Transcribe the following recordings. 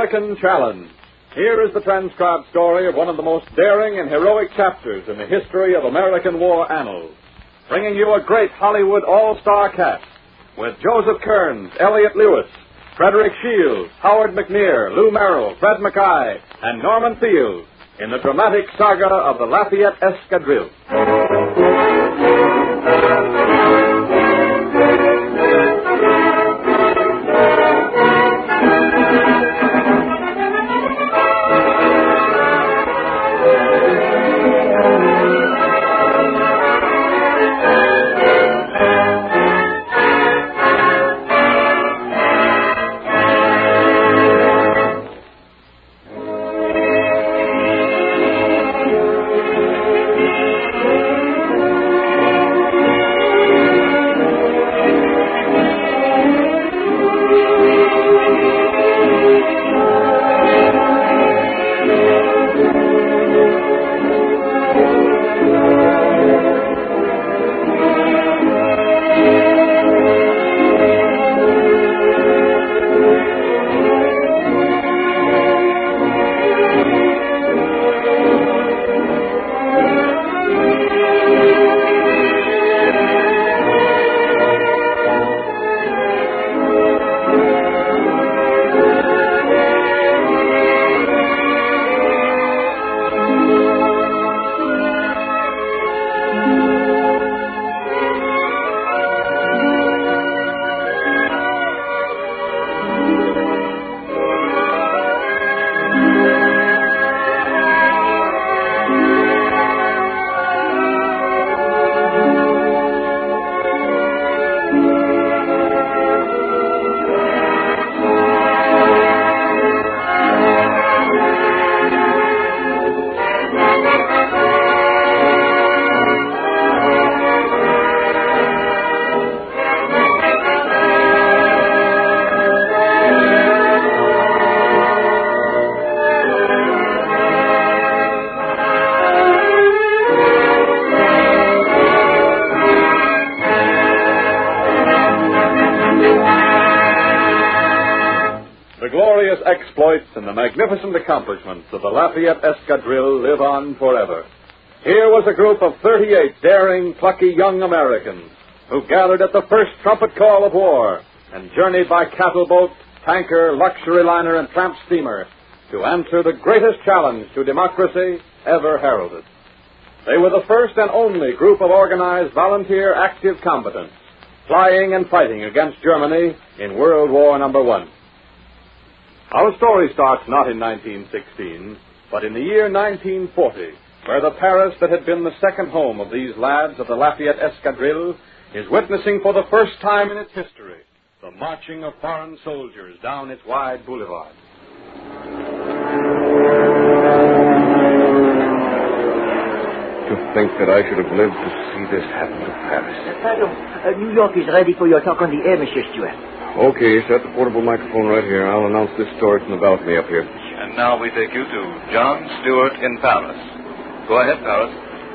American Challenge. Here is the transcribed story of one of the most daring and heroic chapters in the history of American war annals, bringing you a great Hollywood all-star cast with Joseph Kearns, Elliott Lewis, Frederick Shields, Howard McNear, Lou Merrill, Fred Mackay, and Norman Field in the dramatic saga of the Lafayette Escadrille. Exploits and the magnificent accomplishments of the Lafayette Escadrille live on forever. Here was a group of 38 daring, plucky young Americans who gathered at the first trumpet call of war and journeyed by cattle boat, tanker, luxury liner, and tramp steamer to answer the greatest challenge to democracy ever heralded. They were the first and only group of organized volunteer active combatants flying and fighting against Germany in World War I. Our story starts not in 1916, but in the year 1940, where the Paris that had been the second home of these lads of the Lafayette Escadrille is witnessing for the first time in its history the marching of foreign soldiers down its wide boulevard. To think that I should have lived to see this happen to Paris. New York is ready for your talk on the air, Monsieur Stewart. Okay, set the portable microphone right here. I'll announce this story from the balcony up here. And now we take you to John Stewart in Paris. Go ahead, Paris.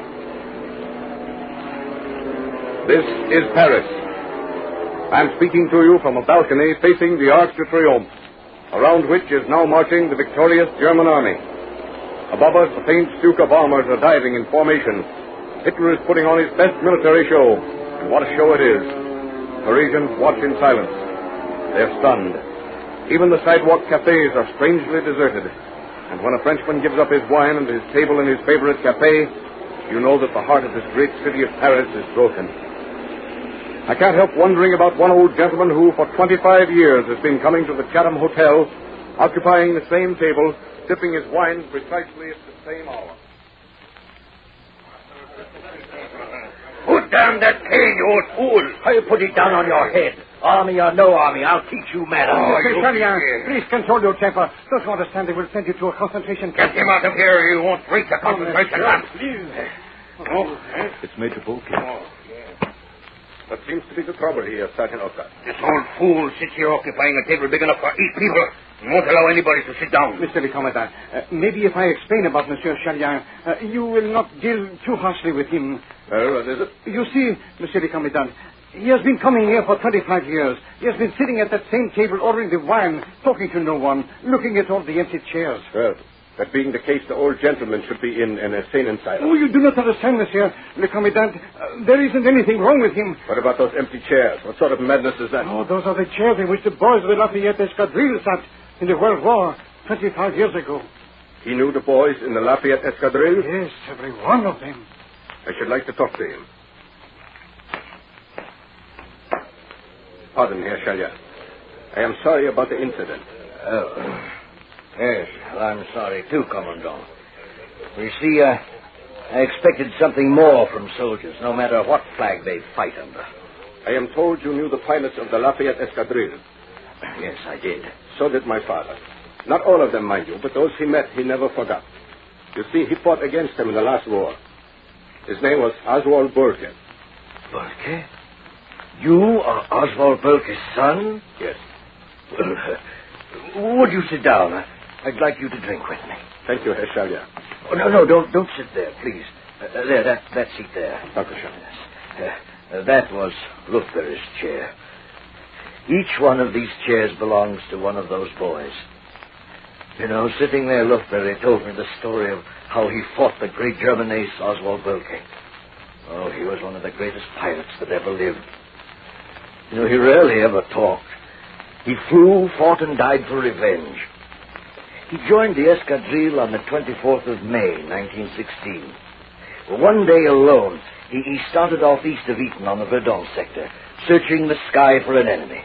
This is Paris. I'm speaking to you from a balcony facing the Arc de Triomphe, around which is now marching the victorious German army. Above us, the faint Stuka bombers are diving in formation. Hitler is putting on his best military show, and what a show it is. Parisians watch in silence. They're stunned. Even the sidewalk cafes are strangely deserted. And when a Frenchman gives up his wine and his table in his favorite cafe, you know that the heart of this great city of Paris is broken. I can't help wondering about one old gentleman who, for 25 years, has been coming to the Chatham Hotel, occupying the same table, sipping his wine precisely at the same hour. Put down that cane, you old fool. I'll put it down on your head. Army or no army, I'll teach you manners. Monsieur Chalian, please control your temper. Those who understand they will send you to a concentration camp. Get him out of here. You won't break the concentration camp. It's Major Bulkin. What seems to be the trouble here, Sergeant Oka? This old fool sits here occupying a table big enough for 8 people and won't allow anybody to sit down. Mr. le Commandant, maybe if I explain about Monsieur Chalian, you will not deal too harshly with him. Well, what is it? You see, Monsieur le Commandant, He has been coming here for 25 years. He has been sitting at that same table ordering the wine, talking to no one, looking at all the empty chairs. Well, that being the case, the old gentleman should be in an insane asylum. Oh, you do not understand, monsieur. Le Commandant, there isn't anything wrong with him. What about those empty chairs? What sort of madness is that? Oh, those are the chairs in which the boys of the Lafayette Escadrille sat in the World War 25 years ago. He knew the boys in the Lafayette Escadrille? Yes, every one of them. I should like to talk to him. Pardon, Herr Chalier. I am sorry about the incident. Oh. Yes, I'm sorry too, Commandant. You see, I expected something more from soldiers, no matter what flag they fight under. I am told you knew the pilots of the Lafayette Escadrille. Yes, I did. So did my father. Not all of them, mind you, but those he met, he never forgot. You see, he fought against them in the last war. His name was Oswald Boelke. Boelke? You are Oswald Boelke's son? Yes. Well, would you sit down? I'd like you to drink with me. Thank you, Herr Chalier. Oh, no, don't sit there, please. There, that seat there. Dankeschön. That was Lufberry's chair. Each one of these chairs belongs to one of those boys. You know, sitting there, Lufberry told me the story of how he fought the great German ace, Oswald Boelke. Oh, he was one of the greatest pilots that ever lived. You know, he rarely ever talked. He flew, fought, and died for revenge. He joined the Escadrille on the 24th of May, 1916. Well, one day alone, he started off east of Eton on the Verdun sector, searching the sky for an enemy.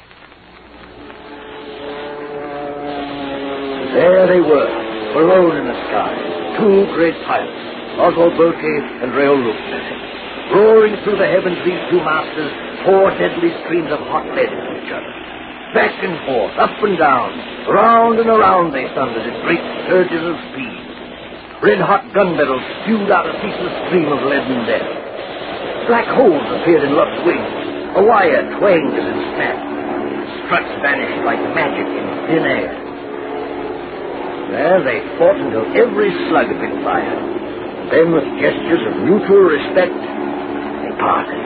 There they were, alone in the sky, two great pilots, Oswald Boelke and Raoul Lufberry. Roaring through the heavens, these two masters pour deadly streams of hot lead into each other. Back and forth, up and down, round and around they thundered in great surges of speed. Red-hot gun barrels spewed out a ceaseless stream of leaden death. Black holes appeared in Luft's wings. A wire twanged as it snapped. Struts vanished like magic in thin air. There they fought until every slug had been fired. Then, with gestures of mutual respect, they parted.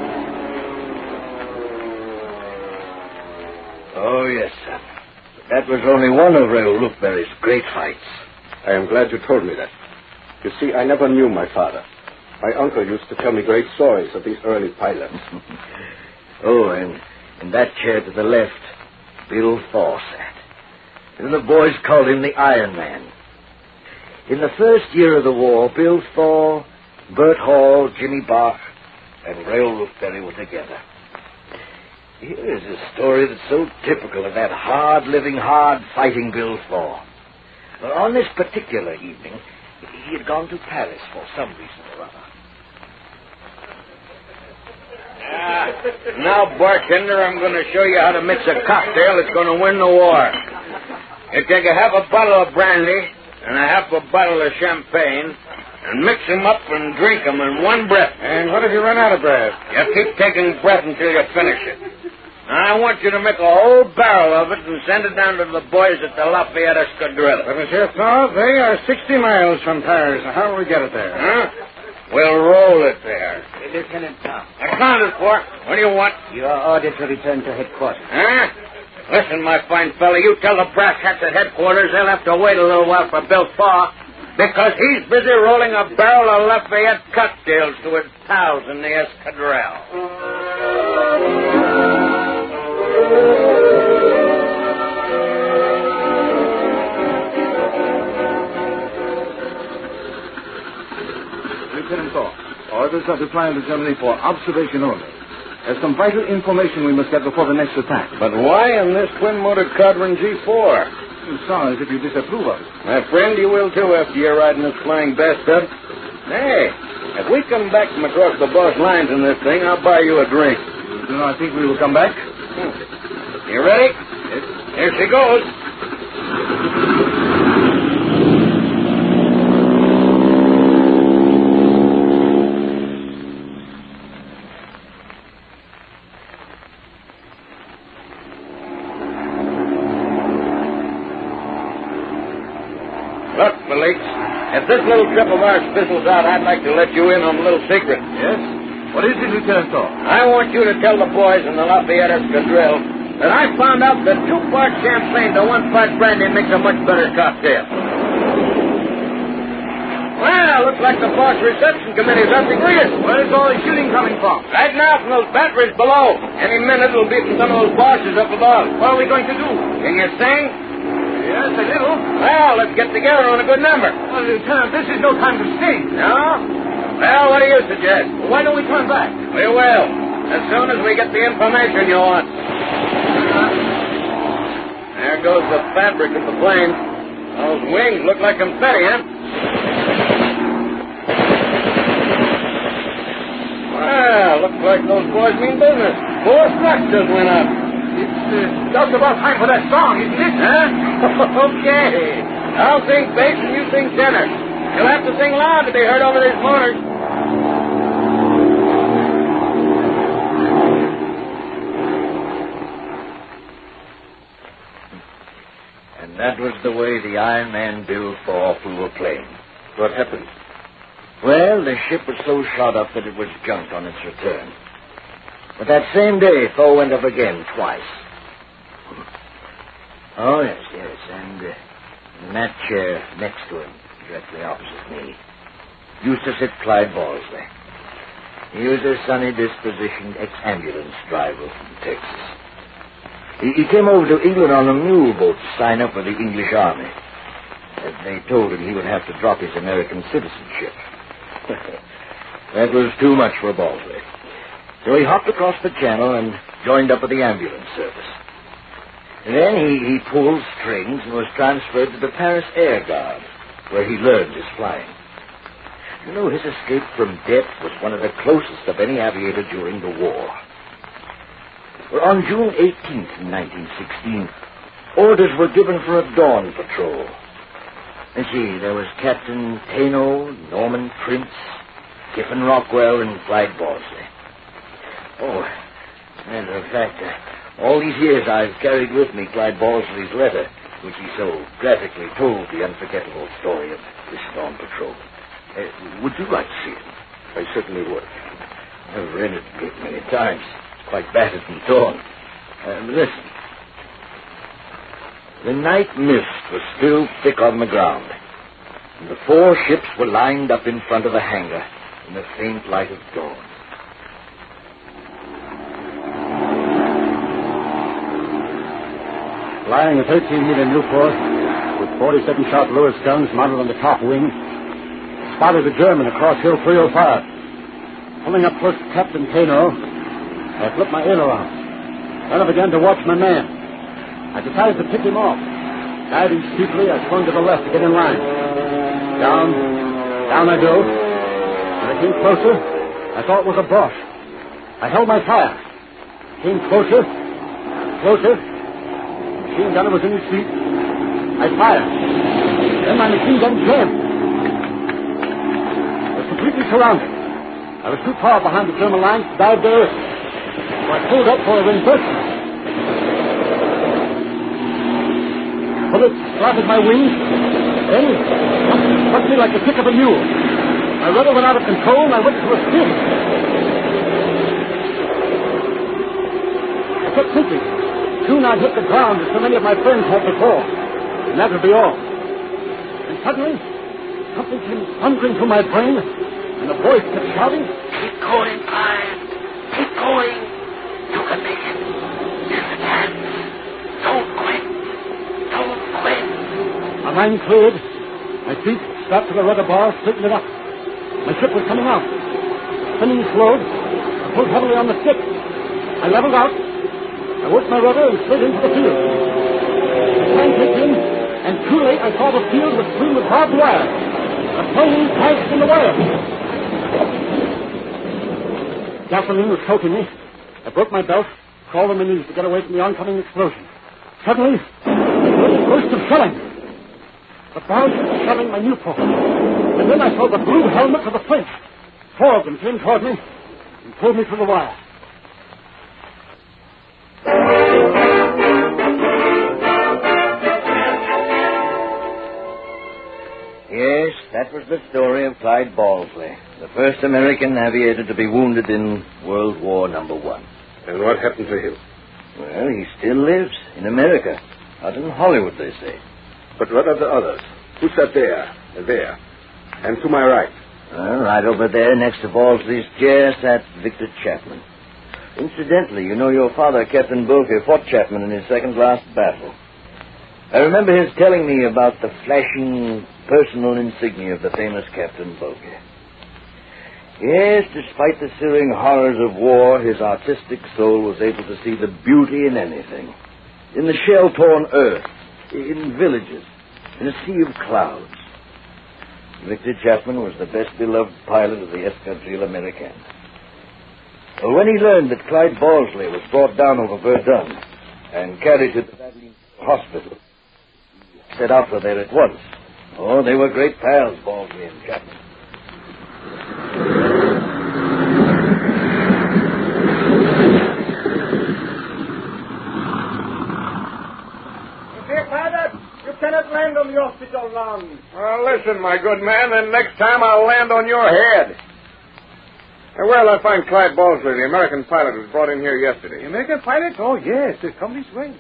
Oh, yes, son. That was only one of Raoul Lufberry's great fights. I am glad you told me that. You see, I never knew my father. My uncle used to tell me great stories of these early pilots. Oh, and in that chair to the left, Bill Thaw sat. And the boys called him the Iron Man. In the first year of the war, Bill Thaw, Bert Hall, Jimmy Bach, and Raoul Lufberry were together. Here is a story that's so typical of that hard-living, hard-fighting Bill Thaw. On this particular evening, he had gone to Paris for some reason or other. Now, bartender, I'm going to show you how to mix a cocktail that's going to win the war. You take a half a bottle of brandy and a half a bottle of champagne and mix them up and drink them in one breath. And what if you run out of breath? You keep taking breath until you finish it. Now, I want you to make a whole barrel of it and send it down to the boys at the Lafayette Escadrille. But, Monsieur Thaw, they are 60 miles from Paris. How will we get it there? Huh? We'll roll it there. Lieutenant Tom, Accounted for. What do you want? you are ordered to return to headquarters. Huh? Listen, my fine fella, you tell the brass hats at headquarters they'll have to wait a little while for Bill Thaw, because he's busy rolling a barrel of Lafayette cocktails to his pals in the Escadrille. Lieutenant Thaw, orders are to fly into Germany for observation only. There's some vital information we must get before the next attack. But why in this twin-motor Codron G4? You sound as if you disapprove of it. My friend, you will too after you're riding this flying bathtub. Hey, if we come back from across the boss lines in this thing, I'll buy you a drink. You do not think we will come back? You ready? Yes. Here she goes. Look, Felix, if this little trip of ours fizzles out, I'd like to let you in on a little secret. Yes? What is it, Lieutenant Thor? I want you to tell the boys in the Lafayette Escadrille that I found out that 2 parts champagne to 1 part brandy makes a much better cocktail. Well, looks like the boss reception committee's up to greet us. Where's all the shooting coming from? Right now from those batteries below. Any minute it'll be from some of those bosses up above. What are we going to do? Can you sing? Yes, a little. Well, let's get together on a good number. Well, Lieutenant, this is no time to sing. No? Well, what do you suggest? Why don't we turn back? We will. As soon as we get the information you want. There goes the fabric of the plane. Those wings look like confetti, huh? Well, looks like those boys mean business. 4 trucks just went up. It's just about time for that song, isn't it? Huh? Okay. I'll sing bass and you sing tenor. You'll have to sing loud to be heard over these motors. And that was the way the Iron Man Bill Thor flew a plane. What happened? Well, the ship was so shot up that it was junked on its return. But that same day, Thor went up again twice. Oh, yes. And in that chair next to him, directly opposite me, used to sit Clyde Balsley. He was a sunny dispositioned ex-ambulance driver from Texas. He came over to England on a mule boat to sign up with the English Army. And they told him he would have to drop his American citizenship. That was too much for Balsley. So he hopped across the channel and joined up with the ambulance service. Then he pulled strings and was transferred to the Paris Air Guard, where he learned his flying. You know, his escape from death was one of the closest of any aviator during the war. Well, on June 18th, 1916, orders were given for a dawn patrol. And see, there was Captain Tano, Norman Prince, Kiffin Rockwell, and Clyde Balsley. Oh, matter of fact, all these years I've carried with me Clyde Balsley's letter, which he so graphically told the unforgettable story of this dawn patrol. Would you like to see it? I certainly would. I've read it a great many times. It's quite battered and torn. Listen. The night mist was still thick on the ground, and the 4 ships were lined up in front of the hangar in the faint light of dawn. Flying a 13-meter Newport with 47-shot Lewis guns mounted on the top wing, spotted a German across Hill 305. Pulling up close to Captain Tano, I flipped my aileron. Then I began to watch my man. I decided to pick him off. Diving steeply, I swung to the left to get in line. Down I dove. When I came closer, I thought it was a Boche. I held my fire. Came closer. The machine gunner was in his seat. I fired. Then my machine gun jammed. I was completely surrounded. I was too far behind the German lines to dive to earth. So I pulled up for a reimbursement. Bullets splattered my wings. Then something struck me like the kick of a mule. My rudder went out of control and I went to a spin. I kept thinking, soon I'd hit the ground as so many of my friends had before. And that would be all. And suddenly, something came thundering through my brain, and a voice kept shouting, Keep going, Clyde. Keep going. You can make it. There's a chance. Don't quit. Don't quit. My mind cleared. My feet strapped to the rudder bar, straightened it up. My ship was coming out. Spinning slowed. I pulled heavily on the stick. I leveled out. I worked my rudder and slid into the field. The plane kicked in, and too late I saw the field was strewn with barbed wire. The plane crashed in the wire. Gasoline was choking me. I broke my belt, crawled on my knees to get away from the oncoming explosion. Suddenly, there was a burst of shelling. The Boche was shelling my Newport. And then I saw the blue helmets of the French. 4 of them came toward me and pulled me through the wire. Yes, that was the story of Clyde Balsley, the first American aviator to be wounded in World War #1. And what happened to him? Well, he still lives in America. Out in Hollywood, they say. But what of the others? Who sat there? There. And to my right? Well, right over there, next to Balsley's chair, sat Victor Chapman. Incidentally, you know your father, Captain Bulke, fought Chapman in his second-last battle. I remember his telling me about the flashing personal insignia of the famous Captain Bulke. Yes, despite the searing horrors of war, his artistic soul was able to see the beauty in anything. In the shell-torn earth, in villages, in a sea of clouds. Victor Chapman was the best-beloved pilot of the Escadrille Americaine. Well, when he learned that Clyde Balsley was brought down over Verdun and carried to the hospital, he set out for there at once. Oh, they were great pals, Balsley and Chapman. Dear pilot, you cannot land on the hospital lawn. Well, listen, my good man, then next time I'll land on your head. Where'll I find Clyde Balsley, the American pilot who was brought in here yesterday? The American pilot? Oh, yes. Come this way.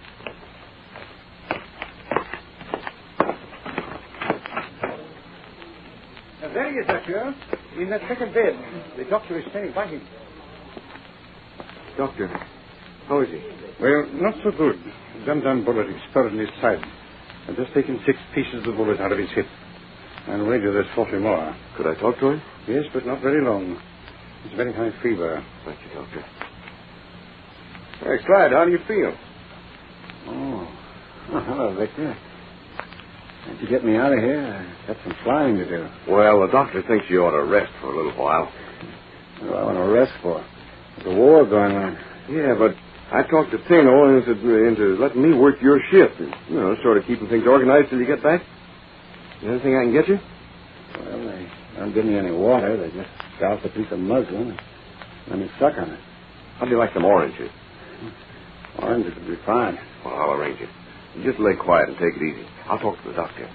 There he is, doctor. In that second bed. The doctor is standing by him. Doctor, how is he? Well, not so good. A gun-down bullet exploded in his side. I've just taken 6 pieces of bullet out of his hip. And radio, there's 40 more. Could I talk to him? Yes, but not very long. It's very high fever. Thank you, Doctor. Hey, Clyde, how do you feel? Oh, hello, Victor. Can't you get me out of here? I've got some flying to do. Well, the doctor thinks you ought to rest for a little while. What do I want to rest for? There's a war going on. Yeah, but I talked to Tano into letting me work your shift and, sort of keeping things organized till you get back. Anything I can get you? Well, they don't give me any water. They just scout a piece of muslin and let me suck on it. How'd you like some oranges? Oranges would be fine. Well, I'll arrange it. You just lay quiet and take it easy. I'll talk to the doctor.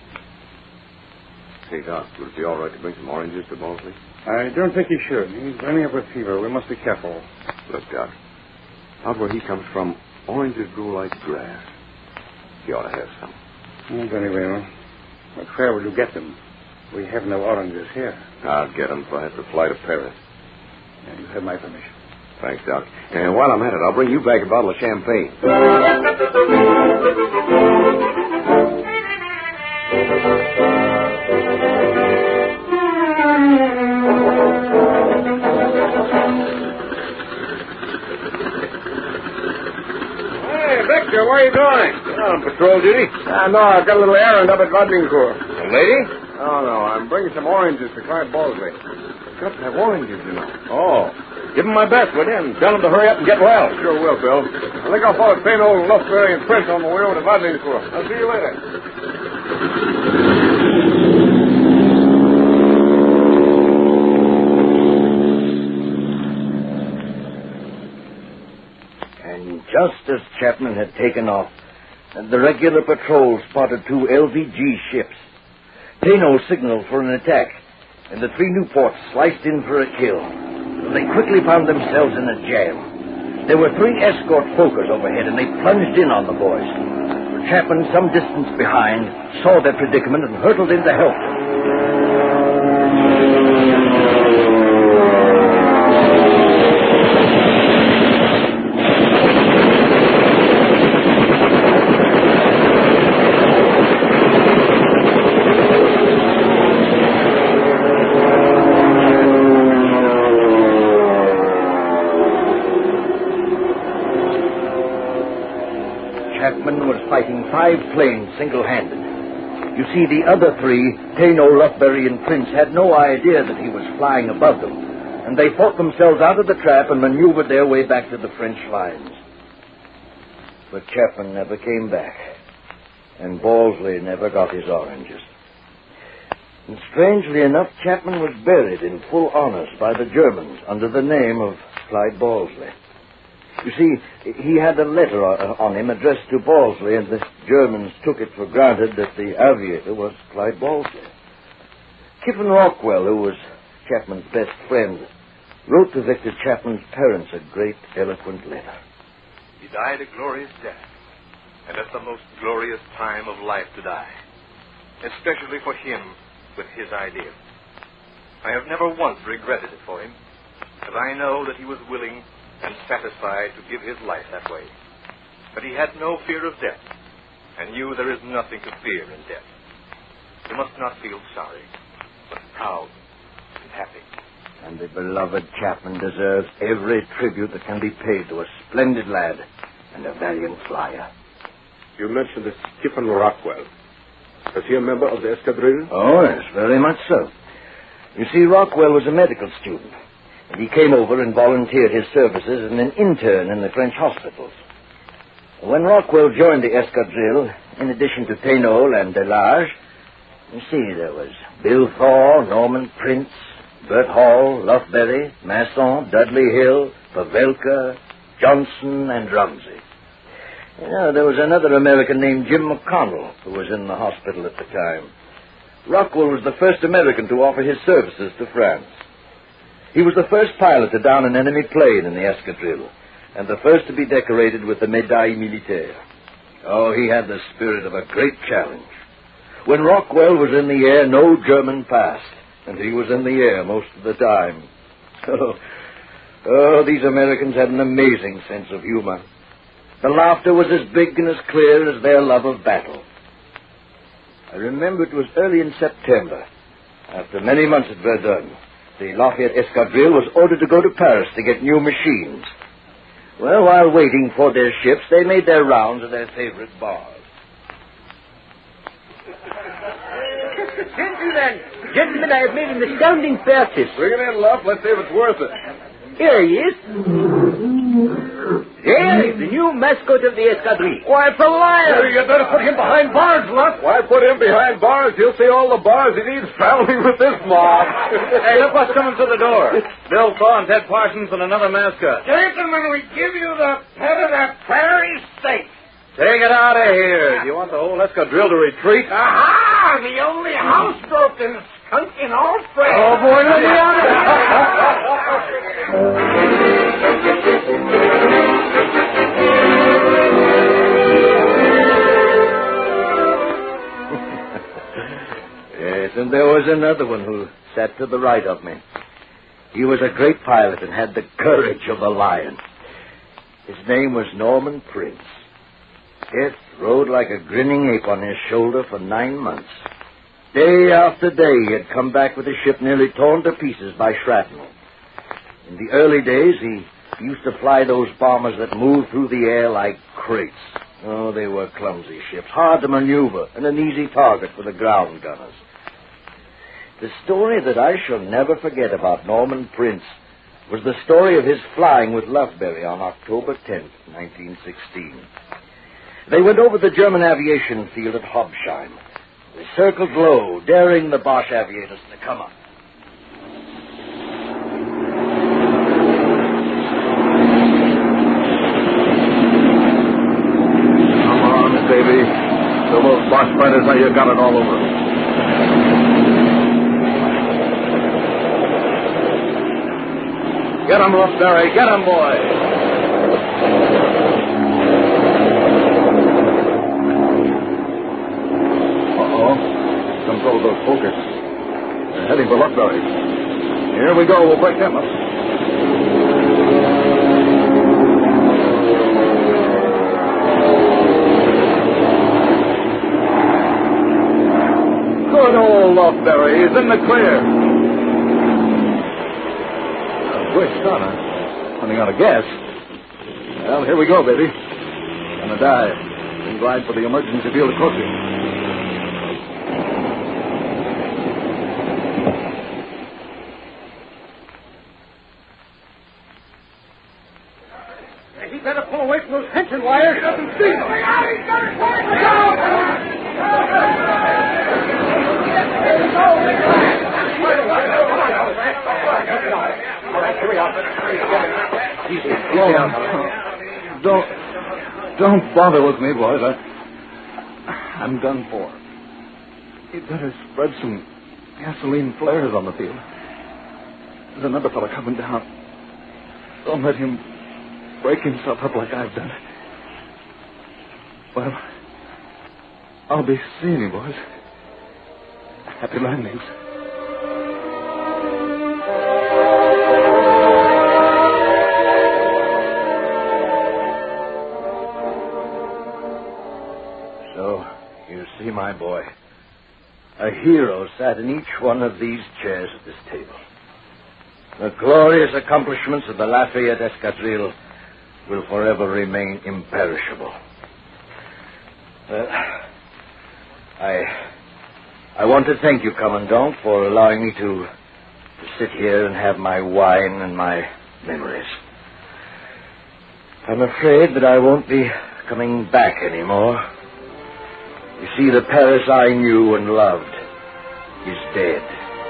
Hey, Doc, would it be all right to bring some oranges to Balsley? I don't think he should. He's running up with fever. We must be careful. Look, Doc, out where he comes from, oranges grow like grass. He ought to have some. Oh, very well. But where will you get them? We have no oranges here. I'll get them if I have to fly to Paris. And you have my permission. Thanks, Doc. And while I'm at it, I'll bring you back a bottle of champagne. Hey, Victor, where are you going? On patrol duty? No, I've got a little errand up at Wadlingcourt. A lady? Oh, no, I'm bringing some oranges to Clyde Balsley. I've got to have oranges, you know. Oh. Give him my best, will you? And tell him to hurry up and get well. Sure will, Bill. I think I'll follow Tano, Lufberry, and Prince on the way over to Wadlingcourt. I'll see you later. And just as Chapman had taken off, the regular patrol spotted 2 LVG ships. Tano signaled for an attack, and the 3 Newports sliced in for a kill. They quickly found themselves in a jam. There were 3 escort Fokkers overhead, and they plunged in on the boys. Chapman, some distance behind, saw their predicament and hurtled in to help them. Chapman was fighting 5 planes single-handed. You see, the other 3, Tano, Lufberry, and Prince, had no idea that he was flying above them, and they fought themselves out of the trap and maneuvered their way back to the French lines. But Chapman never came back, and Balsley never got his oranges. And strangely enough, Chapman was buried in full honors by the Germans under the name of Clyde Balsley. You see, he had a letter on him addressed to Balsley, and the Germans took it for granted that the aviator was Clyde Balsley. Kiffin Rockwell, who was Chapman's best friend, wrote to Victor Chapman's parents a great, eloquent letter. He died a glorious death, and at the most glorious time of life to die, especially for him with his ideal. I have never once regretted it for him, as I know that he was willing and satisfied to give his life that way. But he had no fear of death, and knew there is nothing to fear in death. You must not feel sorry, but proud and happy. And the beloved Chapman deserves every tribute that can be paid to a splendid lad and a valiant flyer. You mentioned this Kiffin Rockwell. Was he a member of the escadrille? Oh, yes, very much so. You see, Rockwell was a medical student, and he came over and volunteered his services as an intern in the French hospitals. When Rockwell joined the escadrille, in addition to Thénault and Delage, you see, there was Bill Thor, Norman Prince, Bert Hall, Lufberry, Masson, Dudley Hill, Pavelka, Johnson, and Rumsey. You know, there was another American named Jim McConnell who was in the hospital at the time. Rockwell was the first American to offer his services to France. He was the first pilot to down an enemy plane in the escadrille, and the first to be decorated with the Médaille Militaire. Oh, he had the spirit of a great challenge. When Rockwell was in the air, no German passed, and he was in the air most of the time. Oh, these Americans had an amazing sense of humor. The laughter was as big and as clear as their love of battle. I remember it was early in September. After many months at Verdun, the Lafayette Escadrille was ordered to go to Paris to get new machines. Well, while waiting for their ships, they made their rounds of their favorite bars. Gentlemen, I have made an astounding purchase. Bring it in, Luff. Let's see if it's worth it. Here he is. Here is the new mascot of the escadrille. Why, it's a lion! You better put him behind bars, Luff. Why put him behind bars? He'll see all the bars he needs traveling with this mob. Hey, look what's coming through the door. Bill Thorne, Ted Parsons, and another mascot. Gentlemen, we give you the pet of the prairie state. Take it out of here. Do you want the whole escadrille to retreat? Aha! The only housebroken skunk in all France. Oh, boy, let me out Yes, and there was another one who sat to the right of me. He was a great pilot and had the courage of a lion. His name was Norman Prince. Death rode like a grinning ape on his shoulder for 9 months. Day after day, he had come back with his ship nearly torn to pieces by shrapnel. In the early days, he used to fly those bombers that moved through the air like crates. Oh, they were clumsy ships, hard to maneuver, and an easy target for the ground gunners. The story that I shall never forget about Norman Prince was the story of his flying with Lufberry on October 10th, 1916. They went over the German aviation field at Hobsheim. They circled low, daring the Boche aviators to come up. Come on, baby. So those Boche fighters know you got it all over. Get him, Lufberry. Get him, boy. Control those focus. They're heading for Lufberry. Here we go. We'll break them up. Good old Lufberry. He's in the clear. Great start, huh? Running out of gas. Well, here we go, baby. Gonna dive. Then glide for the emergency field of crossing. Better pull away from those tension wires. Doesn't see them. Don't bother with me, boys. I'm done for. You'd better spread some Gasoline flares on the field. There's another fellow coming down. Don't let him break himself up like I've done. Well, I'll be seeing you, boys. Happy landings. So, you see, my boy, a hero sat in each one of these chairs at this table. The glorious accomplishments of the Lafayette Escadrille will forever remain imperishable. I want to thank you, Commandant, for allowing me to sit here and have my wine and my memories. I'm afraid that I won't be coming back anymore. You see, the Paris I knew and loved is dead.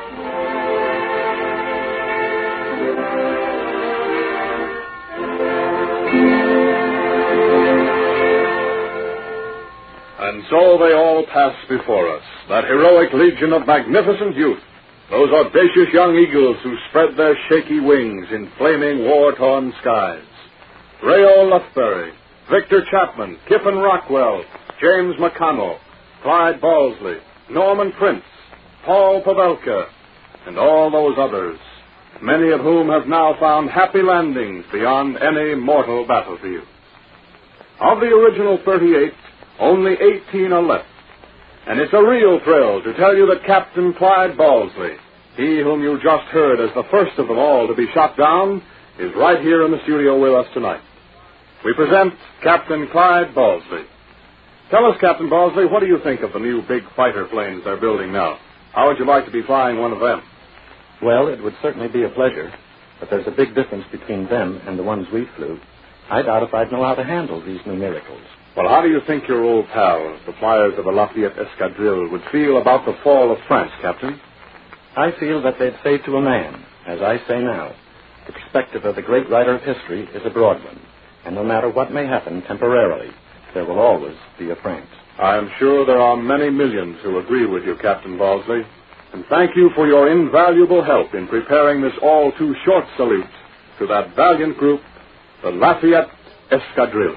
And so they all pass before us, that heroic legion of magnificent youth, those audacious young eagles who spread their shaky wings in flaming war-torn skies. Rayo Lufbery, Victor Chapman, Kiffin Rockwell, James McConnell, Clyde Balsley, Norman Prince, Paul Pavelka, and all those others, many of whom have now found happy landings beyond any mortal battlefield. Of the original 38, only 18 are left. And it's a real thrill to tell you that Captain Clyde Balsley, he whom you just heard as the first of them all to be shot down, is right here in the studio with us tonight. We present Captain Clyde Balsley. Tell us, Captain Balsley, what do you think of the new big fighter planes they're building now? How would you like to be flying one of them? Well, it would certainly be a pleasure, but there's a big difference between them and the ones we flew. I doubt if I'd know how to handle these new miracles. Well, how do you think your old pals, the flyers of the Lafayette Escadrille, would feel about the fall of France, Captain? I feel that they'd say to a man, as I say now, the perspective of the great writer of history is a broad one, and no matter what may happen temporarily, there will always be a France. I am sure there are many millions who agree with you, Captain Balsley, and thank you for your invaluable help in preparing this all-too-short salute to that valiant group, the Lafayette Escadrille.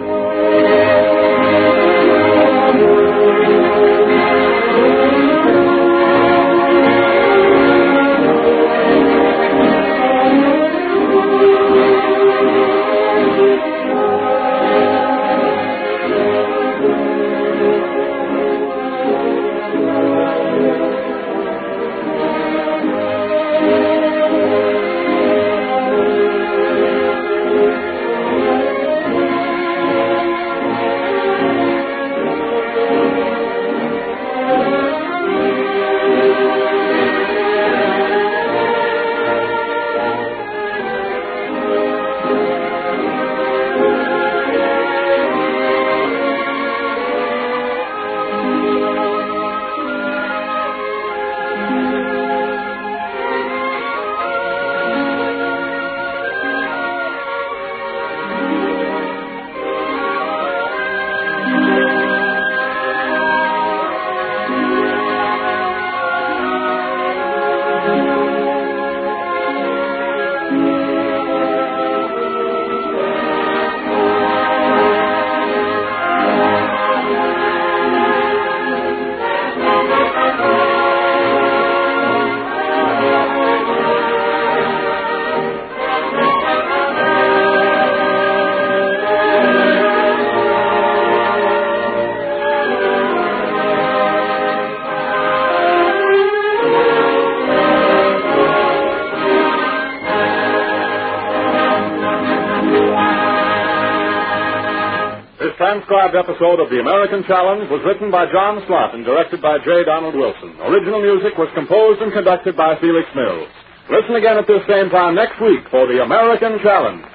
Transcribed episode of The American Challenge was written by John Slott and directed by J. Donald Wilson. Original music was composed and conducted by Felix Mills. Listen again at this same time next week for The American Challenge.